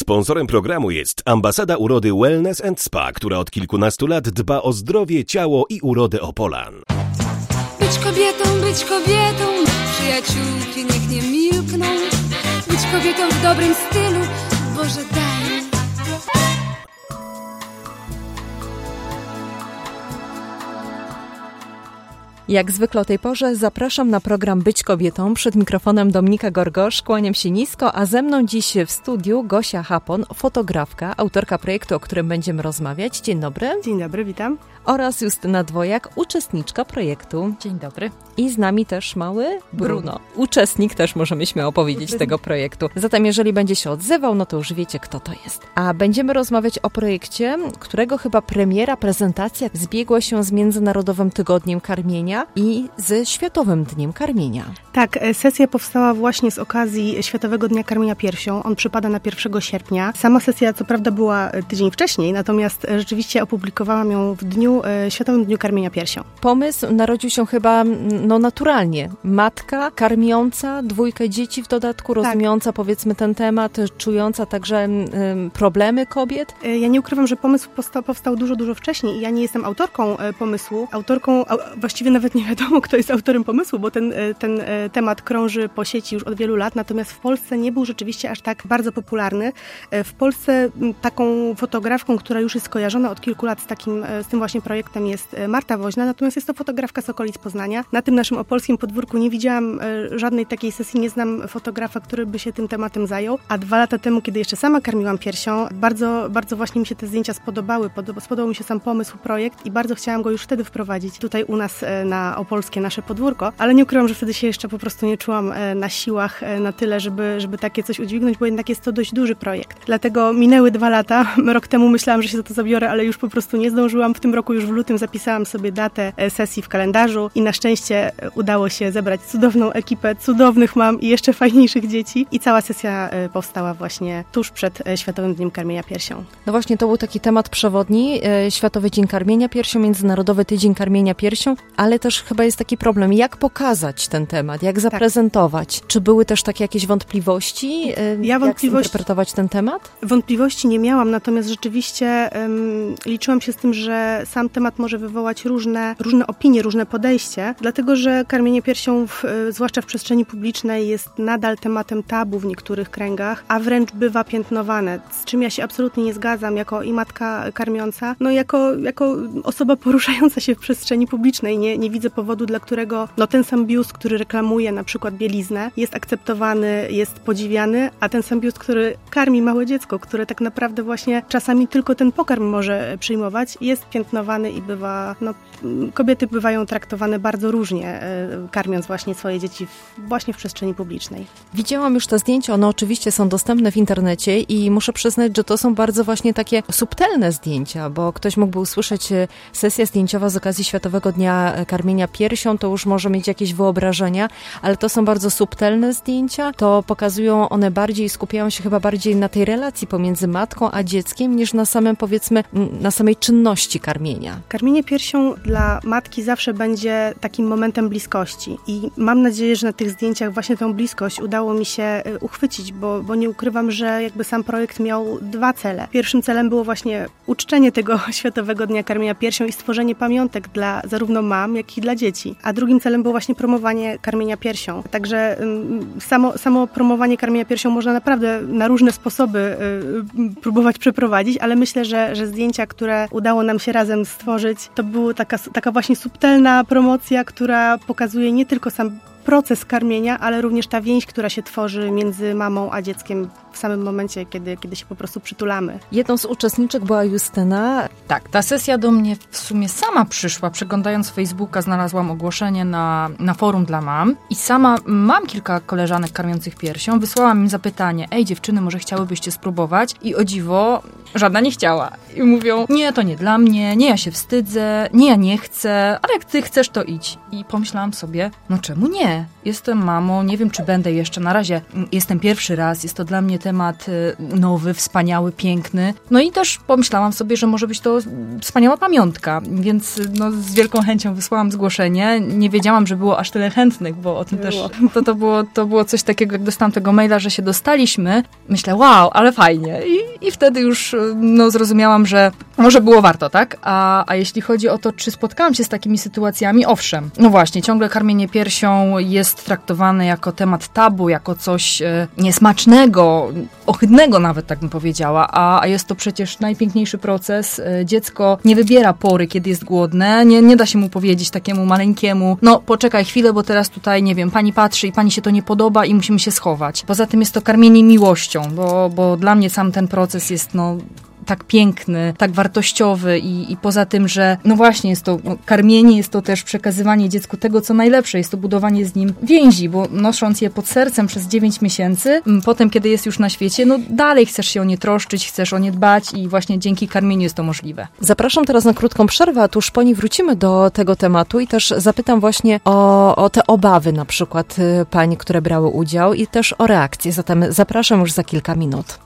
Sponsorem programu jest Ambasada Urody Wellness & Spa, która od kilkunastu lat dba o zdrowie, ciało i urodę Opolan. Być kobietą, przyjaciółki niech nie milkną. Być kobietą w dobrym stylu, Boże daj mi. Jak zwykle o tej porze zapraszam na program Być Kobietą. Przed mikrofonem Dominika Gorgosz, kłaniam się nisko, a ze mną dziś w studiu Gosia Hapon, fotografka, autorka projektu, o którym będziemy rozmawiać. Dzień dobry. Dzień dobry, witam. Oraz Justyna Dwojak, uczestniczka projektu. Dzień dobry. I z nami też mały Bruno. Uczestnik też możemy śmiało powiedzieć tego projektu. Zatem jeżeli będzie się odzywał, no to już wiecie, kto to jest. A będziemy rozmawiać o projekcie, którego chyba premiera, prezentacja zbiegła się z Międzynarodowym Tygodniem Karmienia i ze Światowym Dniem Karmienia. Tak, sesja powstała właśnie z okazji Światowego Dnia Karmienia Piersią. On przypada na 1 sierpnia. Sama sesja co prawda była tydzień wcześniej, natomiast rzeczywiście opublikowałam ją w Światowym Dniu Karmienia Piersią. Pomysł narodził się chyba naturalnie. Matka karmiąca 2 dzieci w dodatku, rozumiejąca powiedzmy ten temat, czująca także problemy kobiet. Ja nie ukrywam, że pomysł powstał dużo wcześniej i ja nie jestem autorką pomysłu. Właściwie nawet nie wiadomo, kto jest autorem pomysłu, bo ten temat krąży po sieci już od wielu lat, natomiast w Polsce nie był rzeczywiście aż tak bardzo popularny. W Polsce taką fotografką, która już jest kojarzona od kilku lat z tym właśnie projektem jest Marta Woźna, natomiast jest to fotografka z okolic Poznania. Na tym naszym opolskim podwórku nie widziałam żadnej takiej sesji, nie znam fotografa, który by się tym tematem zajął, a 2 lata temu, kiedy jeszcze sama karmiłam piersią, bardzo właśnie mi się te zdjęcia spodobały, spodobał mi się sam pomysł, projekt i bardzo chciałam go już wtedy wprowadzić tutaj u nas na opolskie nasze podwórko, ale nie ukrywam, że wtedy się jeszcze po prostu nie czułam na siłach na tyle, żeby takie coś udźwignąć, bo jednak jest to dość duży projekt. Dlatego minęły 2 lata. Rok temu myślałam, że się za to zabiorę, ale już po prostu nie zdążyłam. W tym roku już w lutym zapisałam sobie datę sesji w kalendarzu i na szczęście udało się zebrać cudowną ekipę cudownych mam i jeszcze fajniejszych dzieci i cała sesja powstała właśnie tuż przed Światowym Dniem Karmienia Piersią. No właśnie, to był taki temat przewodni, Światowy Dzień Karmienia Piersią, Międzynarodowy Tydzień Karmienia Piersią, ale też chyba jest taki problem, jak pokazać ten temat, jak zaprezentować. Czy były też takie jakieś wątpliwości? Jak zinterpretować ten temat? Wątpliwości nie miałam, natomiast rzeczywiście liczyłam się z tym, że sam temat może wywołać różne opinie, różne podejście, dlatego że karmienie piersią, zwłaszcza w przestrzeni publicznej, jest nadal tematem tabu w niektórych kręgach, a wręcz bywa piętnowane, z czym ja się absolutnie nie zgadzam, jako i matka karmiąca, jako osoba poruszająca się w przestrzeni publicznej. Nie widzę powodu, dla którego ten sam biust, który reklamuje na przykład bieliznę, jest akceptowany, jest podziwiany, a ten sam biust, który karmi małe dziecko, które tak naprawdę właśnie czasami tylko ten pokarm może przyjmować, jest piętnowany i kobiety bywają traktowane bardzo różnie, karmiąc właśnie swoje dzieci właśnie w przestrzeni publicznej. Widziałam już te zdjęcia, one oczywiście są dostępne w internecie i muszę przyznać, że to są bardzo właśnie takie subtelne zdjęcia, bo ktoś mógłby usłyszeć sesja zdjęciowa z okazji Światowego Dnia Karmienia Piersią, to już może mieć jakieś wyobrażenia, ale to są bardzo subtelne zdjęcia, to pokazują one bardziej, skupiają się chyba bardziej na tej relacji pomiędzy matką a dzieckiem, niż na samym, powiedzmy, na samej czynności karmienia. Karmienie piersią dla matki zawsze będzie takim momentem bliskości i mam nadzieję, że na tych zdjęciach właśnie tę bliskość udało mi się uchwycić, bo nie ukrywam, że jakby sam projekt miał 2 cele. Pierwszym celem było właśnie uczczenie tego Światowego Dnia Karmienia Piersią i stworzenie pamiątek dla zarówno mam, jak i dla dzieci. A drugim celem było właśnie promowanie karmienia piersią. Także samo promowanie karmienia piersią można naprawdę na różne sposoby próbować przeprowadzić, ale myślę, że zdjęcia, które udało nam się razem stworzyć, to była taka właśnie subtelna promocja, która pokazuje nie tylko sam proces karmienia, ale również ta więź, która się tworzy między mamą a dzieckiem w samym momencie, kiedy się po prostu przytulamy. Jedną z uczestniczek była Justyna. Tak, ta sesja do mnie w sumie sama przyszła. Przeglądając Facebooka znalazłam ogłoszenie na forum dla mam i sama mam kilka koleżanek karmiących piersią. Wysłałam im zapytanie: ej dziewczyny, może chciałybyście spróbować? I o dziwo, żadna nie chciała. I mówią: nie, to nie dla mnie, nie, ja się wstydzę, nie, ja nie chcę, ale jak ty chcesz, to idź. I pomyślałam sobie, no czemu nie? jestem mamą, nie wiem, czy będę jeszcze, na razie jestem pierwszy raz, jest to dla mnie temat nowy, wspaniały, piękny. No i też pomyślałam sobie, że może być to wspaniała pamiątka, więc z wielką chęcią wysłałam zgłoszenie. Nie wiedziałam, że było aż tyle chętnych, bo o tym też, to było coś takiego, jak dostałam tego maila, że się dostaliśmy. Myślę, wow, ale fajnie. I wtedy już zrozumiałam, że może było warto, tak? A jeśli chodzi o to, czy spotkałam się z takimi sytuacjami, owszem. No właśnie, ciągle karmienie piersią jest traktowane jako temat tabu, jako coś niesmacznego, ohydnego nawet, tak bym powiedziała, a jest to przecież najpiękniejszy proces. Dziecko nie wybiera pory, kiedy jest głodne, nie da się mu powiedzieć takiemu maleńkiemu, poczekaj chwilę, bo teraz tutaj, nie wiem, pani patrzy i pani się to nie podoba i musimy się schować. Poza tym jest to karmienie miłością, bo dla mnie sam ten proces jest, tak piękny, tak wartościowy i poza tym, że właśnie jest to karmienie, jest to też przekazywanie dziecku tego, co najlepsze, jest to budowanie z nim więzi, bo nosząc je pod sercem przez 9 miesięcy, potem, kiedy jest już na świecie, dalej chcesz się o nie troszczyć, chcesz o nie dbać i właśnie dzięki karmieniu jest to możliwe. Zapraszam teraz na krótką przerwę, a tuż po niej wrócimy do tego tematu i też zapytam właśnie o te obawy na przykład pań, które brały udział i też o reakcję. Zatem zapraszam już za kilka minut.